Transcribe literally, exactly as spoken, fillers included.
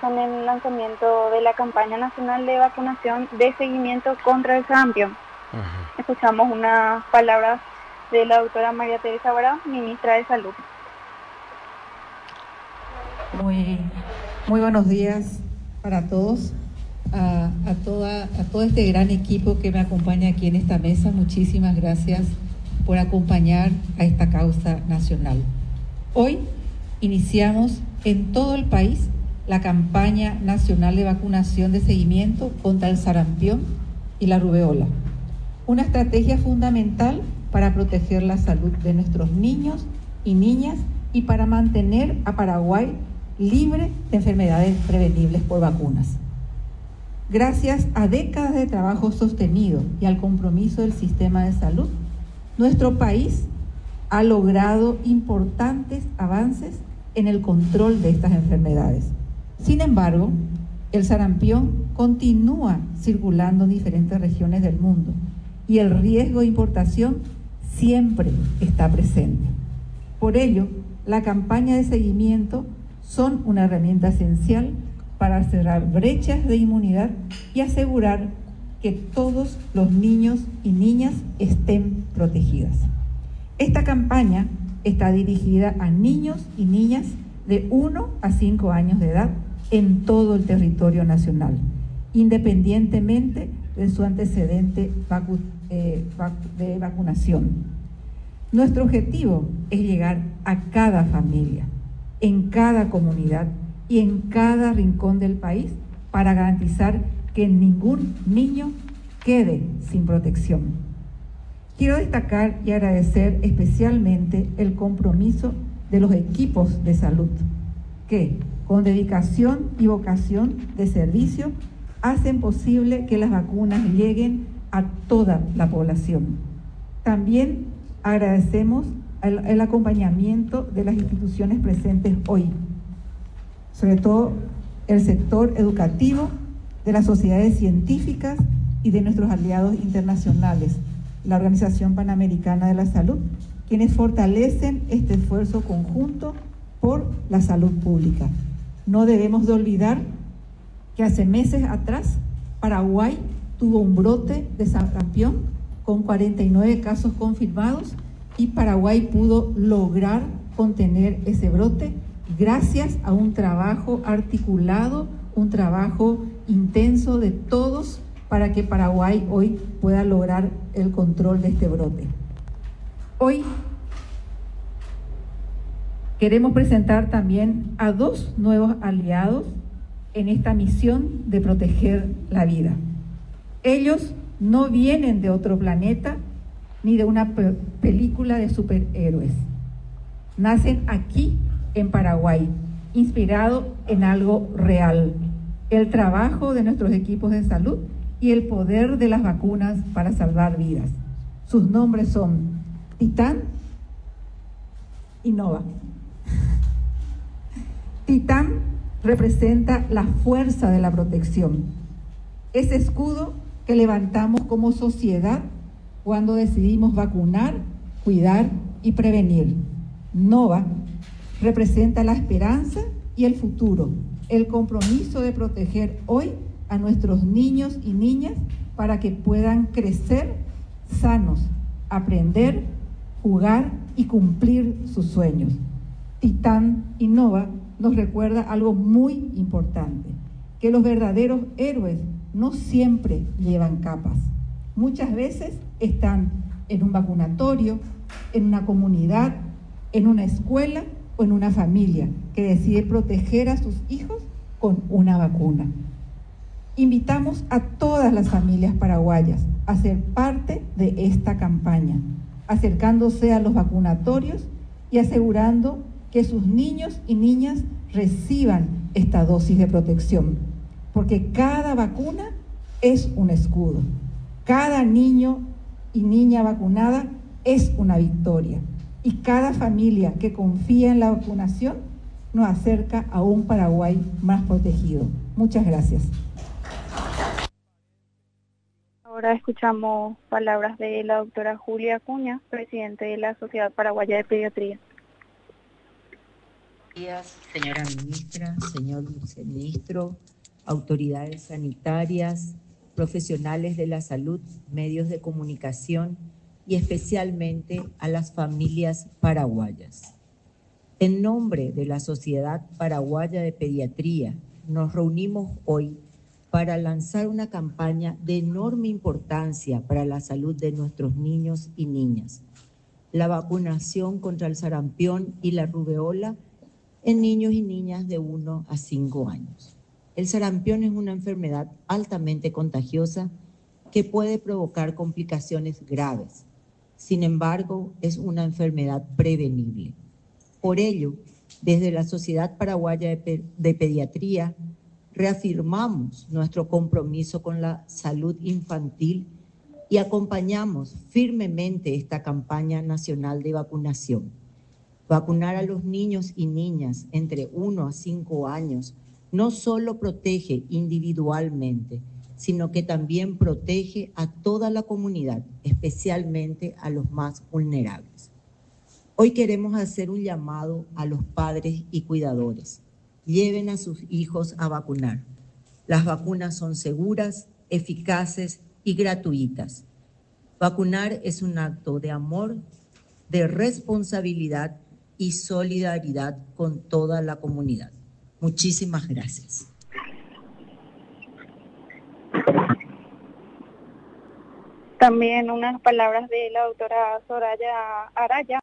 con el lanzamiento de la campaña nacional de vacunación de seguimiento contra el sarampión. Uh-huh. Escuchamos unas palabras de la doctora María Teresa Bará, ministra de Salud. Muy, muy buenos días para todos, a, a, toda, a todo este gran equipo que me acompaña aquí en esta mesa. Muchísimas gracias por acompañar a esta causa nacional. Hoy iniciamos en todo el país la campaña nacional de vacunación de seguimiento contra el sarampión y la rubeola, una estrategia fundamental para proteger la salud de nuestros niños y niñas y para mantener a Paraguay libre de enfermedades prevenibles por vacunas. Gracias a décadas de trabajo sostenido y al compromiso del sistema de salud, nuestro país ha logrado importantes avances en el control de estas enfermedades. Sin embargo, el sarampión continúa circulando en diferentes regiones del mundo y el riesgo de importación siempre está presente. Por ello, la campaña de seguimiento son una herramienta esencial para cerrar brechas de inmunidad y asegurar que todos los niños y niñas estén protegidas. Esta campaña está dirigida a niños y niñas de uno a cinco años de edad en todo el territorio nacional, independientemente de su antecedente vacu- eh, vac- de vacunación. Nuestro objetivo es llegar a cada familia, en cada comunidad y en cada rincón del país para garantizar que ningún niño quede sin protección. Quiero destacar y agradecer especialmente el compromiso de los equipos de salud que, con dedicación y vocación de servicio, hacen posible que las vacunas lleguen a toda la población. También agradecemos el, el acompañamiento de las instituciones presentes hoy, sobre todo el sector educativo, de las sociedades científicas y de nuestros aliados internacionales, la Organización Panamericana de la Salud, quienes fortalecen este esfuerzo conjunto por la salud pública. No debemos de olvidar que hace meses atrás Paraguay tuvo un brote de sarampión con cuarenta y nueve casos confirmados y Paraguay pudo lograr contener ese brote gracias a un trabajo articulado, un trabajo intenso de todos para que Paraguay hoy pueda lograr el control de este brote. Hoy queremos presentar también a dos nuevos aliados en esta misión de proteger la vida. Ellos no vienen de otro planeta ni de una pe- película de superhéroes. Nacen aquí en Paraguay, inspirado en algo real, el trabajo de nuestros equipos de salud y el poder de las vacunas para salvar vidas. Sus nombres son Titán y Nova. Titán representa la fuerza de la protección, ese escudo que levantamos como sociedad cuando decidimos vacunar, cuidar y prevenir. Nova representa la esperanza y el futuro, el compromiso de proteger hoy a nuestros niños y niñas para que puedan crecer sanos, aprender, jugar y cumplir sus sueños. Titán y Nova nos recuerda algo muy importante, que los verdaderos héroes no siempre llevan capas. Muchas veces están en un vacunatorio, en una comunidad, en una escuela o en una familia que decide proteger a sus hijos con una vacuna. Invitamos a todas las familias paraguayas a ser parte de esta campaña, acercándose a los vacunatorios y asegurando que sus niños y niñas reciban esta dosis de protección, porque cada vacuna es un escudo. Cada niño y niña vacunada es una victoria. Y cada familia que confía en la vacunación nos acerca a un Paraguay más protegido. Muchas gracias. Ahora escuchamos palabras de la doctora Julia Acuña, presidente de la Sociedad Paraguaya de Pediatría. días, señora ministra, señor viceministro, autoridades sanitarias, profesionales de la salud, medios de comunicación y especialmente a las familias paraguayas. En nombre de la Sociedad Paraguaya de Pediatría, nos reunimos hoy para lanzar una campaña de enorme importancia para la salud de nuestros niños y niñas: la vacunación contra el sarampión y la rubeola en niños y niñas de uno a cinco años. El sarampión es una enfermedad altamente contagiosa que puede provocar complicaciones graves. Sin embargo, es una enfermedad prevenible. Por ello, desde la Sociedad Paraguaya de, Pe- de Pediatría, reafirmamos nuestro compromiso con la salud infantil y acompañamos firmemente esta campaña nacional de vacunación. Vacunar a los niños y niñas entre uno a cinco años no solo protege individualmente, sino que también protege a toda la comunidad, especialmente a los más vulnerables. Hoy queremos hacer un llamado a los padres y cuidadores. Lleven a sus hijos a vacunar. Las vacunas son seguras, eficaces y gratuitas. Vacunar es un acto de amor, de responsabilidad y solidaridad con toda la comunidad. Muchísimas gracias. También unas palabras de la doctora Soraya Araya.